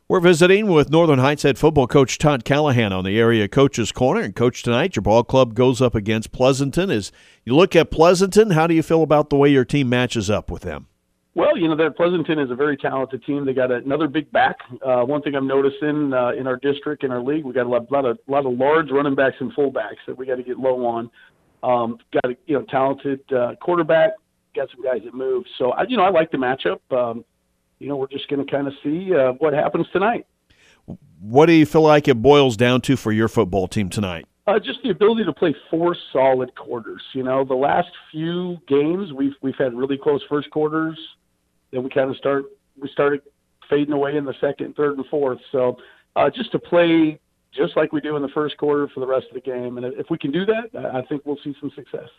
We're visiting with Northern Heights head football coach Todd Callahan on the Area Coaches Corner. And, Coach, tonight your ball club goes up against Pleasanton. As you look at Pleasanton, how do you feel about the way your team matches up with them? Well, that Pleasanton is a very talented team. They got another big back. One thing I'm noticing in our district, in our league, we got a lot of large running backs and fullbacks that we got to get low on. Got a talented quarterback. Got some guys that move. So I like the matchup. We're just going to kind of see what happens tonight. What do you feel like it boils down to for your football team tonight? Just the ability to play 4 solid quarters. The last few games we've had really close first quarters. Then we started fading away in the second, third, and fourth. So just to play just like we do in the first quarter for the rest of the game. And if we can do that, I think we'll see some success.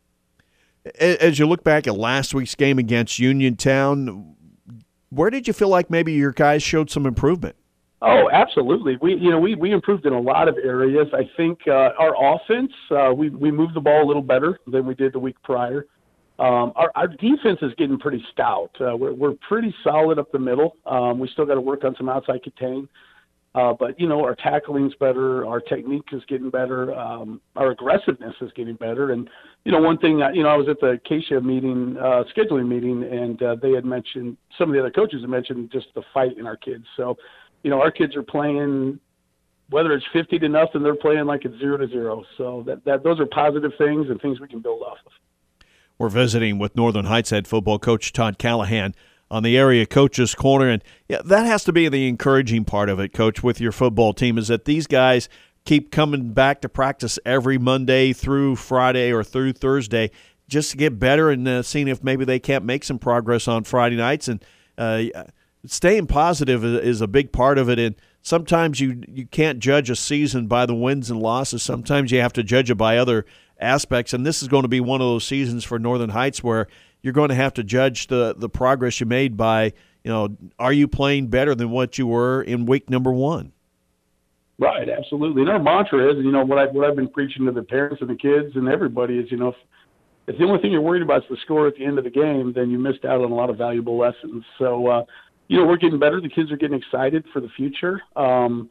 As you look back at last week's game against Uniontown, where did you feel like maybe your guys showed some improvement? Oh, absolutely. We improved in a lot of areas. I think our offense, we moved the ball a little better than we did the week prior. Our defense is getting pretty stout. We're pretty solid up the middle. We still got to work on some outside contain. But our tackling's better. Our technique is getting better. Our aggressiveness is getting better. And, one thing, I was at the Acacia meeting, scheduling meeting, and they had mentioned, some of the other coaches had mentioned just the fight in our kids. So, our kids are playing, whether it's 50-0, they're playing like it's 0-0. So those are positive things and things we can build off of. We're visiting with Northern Heights head football coach Todd Callahan on the Area Coaches Corner. And that has to be the encouraging part of it, Coach, with your football team, is that these guys keep coming back to practice every Monday through Friday or through Thursday just to get better and seeing if maybe they can't make some progress on Friday nights. And staying positive is a big part of it. And sometimes you can't judge a season by the wins and losses. Sometimes you have to judge it by other aspects, and this is going to be one of those seasons for Northern Heights where you're going to have to judge the progress you made by, are you playing better than what you were in week number 1? Right, absolutely. And our mantra is, what I've been preaching to the parents and the kids and everybody is, if the only thing you're worried about is the score at the end of the game, then you missed out on a lot of valuable lessons. So, we're getting better. The kids are getting excited for the future. And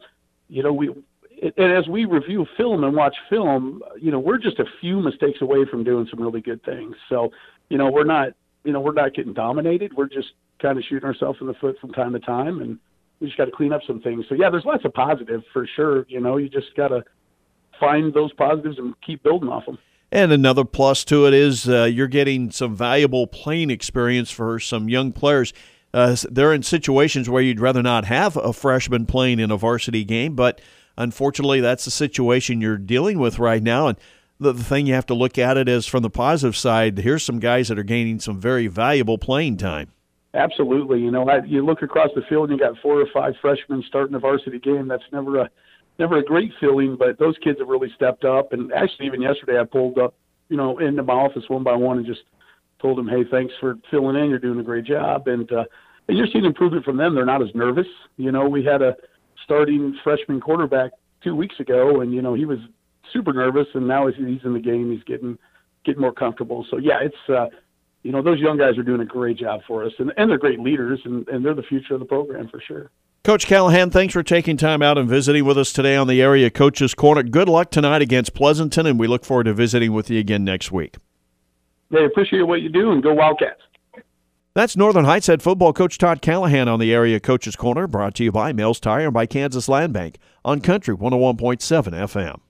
as we review film and watch film, we're just a few mistakes away from doing some really good things. So, we're not getting dominated. We're just kind of shooting ourselves in the foot from time to time, and we just got to clean up some things. So, yeah, there's lots of positive for sure. You just got to find those positives and keep building off them. And another plus to it is you're getting some valuable playing experience for some young players. They're in situations where you'd rather not have a freshman playing in a varsity game, but unfortunately, that's the situation you're dealing with right now. And the thing you have to look at it is from the positive side, here's some guys that are gaining some very valuable playing time. Absolutely. You look across the field and you got 4 or 5 freshmen starting a varsity game. That's never a great feeling, but those kids have really stepped up. And actually, even yesterday, I pulled up, into my office one by one and just told them, hey, thanks for filling in. You're doing a great job. And you're seeing improvement from them. They're not as nervous. We had a starting freshman quarterback 2 weeks ago, and he was super nervous, and now he's in the game. He's getting more comfortable. So yeah, it's those young guys are doing a great job for us, and they're great leaders, and they're the future of the program for sure. Coach Callahan, thanks for taking time out and visiting with us today on the Area Coaches Corner. Good luck tonight against Pleasanton, and we look forward to visiting with you again next week. Hey, appreciate what you do, and go Wildcats. That's Northern Heights head football coach Todd Callahan on the Area Coaches Corner, brought to you by Mills Tire and by Kansas Land Bank on Country 101.7 FM.